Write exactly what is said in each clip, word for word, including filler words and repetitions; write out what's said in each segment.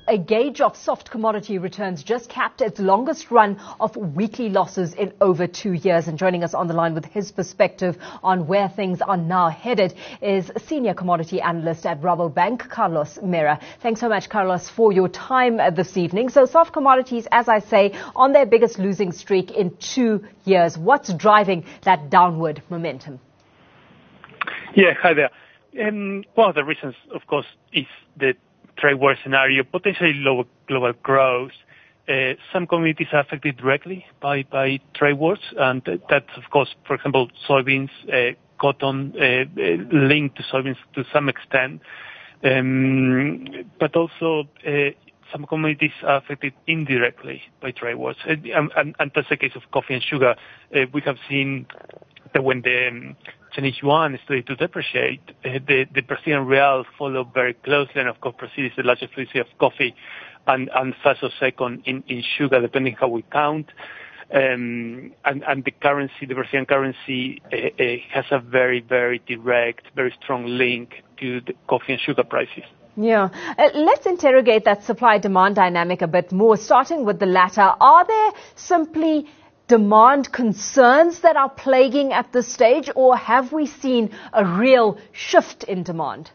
a gauge of soft commodity returns, just capped its longest run of weekly losses in over two years. And joining us on the line with his perspective on where things are now headed is senior commodity analyst at Rabobank, Carlos Mera. Thanks so much, Carlos, for your time this evening. So soft commodities, as I say, on their biggest losing streak in two years. What's driving that downward momentum? Yeah, hi there. Um, one of the reasons, of course, is the trade war scenario, potentially lower global growth. Uh, some communities are affected directly by, by trade wars, and that's, of course, for example, soybeans, uh, cotton, uh, linked to soybeans to some extent. Um, but also, uh, some communities are affected indirectly by trade wars. And, and, and that's the case of coffee and sugar. Uh, we have seen that when the um, Chinese yuan started to depreciate, uh, the, the Brazilian real followed very closely, and of course Brazil is the largest producer of coffee and, and first or second in, in sugar, depending how we count. Um, and, and the currency, the Brazilian currency, uh, uh, has a very, very direct, very strong link to the coffee and sugar prices. Yeah. Uh, let's interrogate that supply-demand dynamic a bit more, starting with the latter. Are there simply demand concerns that are plaguing at this stage, or have we seen a real shift in demand?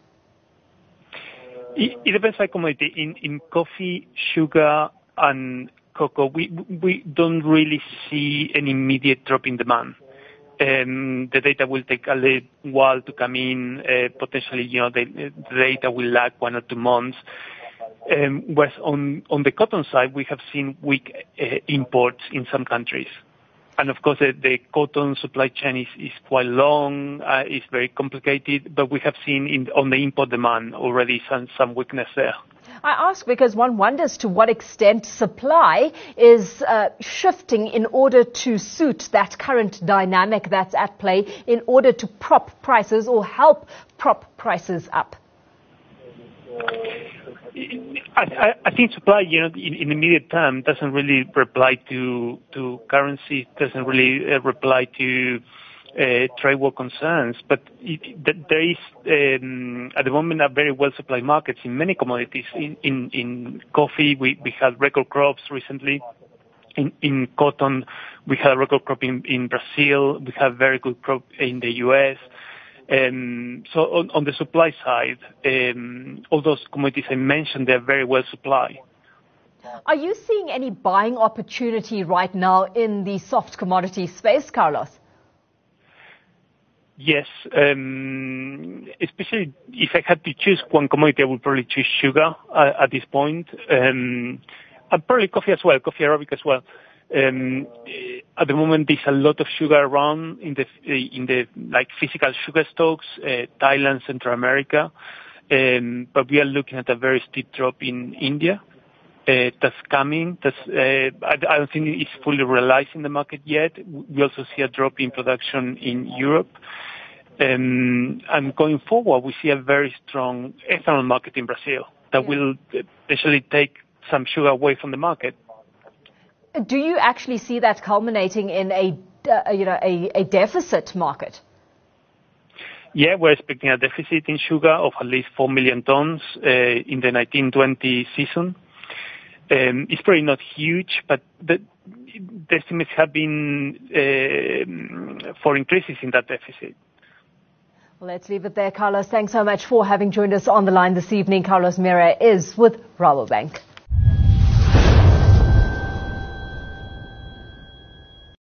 It, it depends by commodity. In, in coffee, sugar, and cocoa, we, we don't really see an immediate drop in demand. Um, the data will take a little while to come in. Uh, potentially, you know, the, the data will lag one or two months. Um, whereas on, on the cotton side, we have seen weak uh, imports in some countries. And of course, the, the cotton supply chain is, is quite long, uh, it's very complicated, but we have seen in, on the import demand already some, some weakness there. I ask because one wonders to what extent supply is uh, shifting in order to suit that current dynamic that's at play, in order to prop prices or help prop prices up. I, I think supply, you know, in, in the immediate term doesn't really reply to, to currency, doesn't really uh, reply to uh, trade war concerns, but it, there is, um, at the moment, a very well-supplied markets in many commodities. In, in, in coffee, we, we had record crops recently. In, in cotton, we had a record crop in, in Brazil. We have very good crop in the U S. Um, so on, on the supply side, um, all those commodities I mentioned, they're very well supplied. Are you seeing any buying opportunity right now in the soft commodity space, Carlos? Yes, um, especially if I had to choose one commodity, I would probably choose sugar uh, at this point, um, and probably coffee as well, coffee Arabica as well. Um, at the moment, there's a lot of sugar around in the in the like physical sugar stocks, uh, Thailand, Central America, um, but we are looking at a very steep drop in India. Uh, that's coming. That's uh, I, I don't think it's fully realized in the market yet. We also see a drop in production in Europe, um, and going forward, we see a very strong ethanol market in Brazil that yeah. will essentially take some sugar away from the market. Do you actually see that culminating in a, uh, you know, a, a deficit market? Yeah, we're expecting a deficit in sugar of at least four million tons uh, in the nineteen twenty season. Um, it's probably not huge, but the, the estimates have been uh, for increases in that deficit. Well, let's leave it there, Carlos. Thanks so much for having joined us on the line this evening. Carlos Mera is with Rabobank.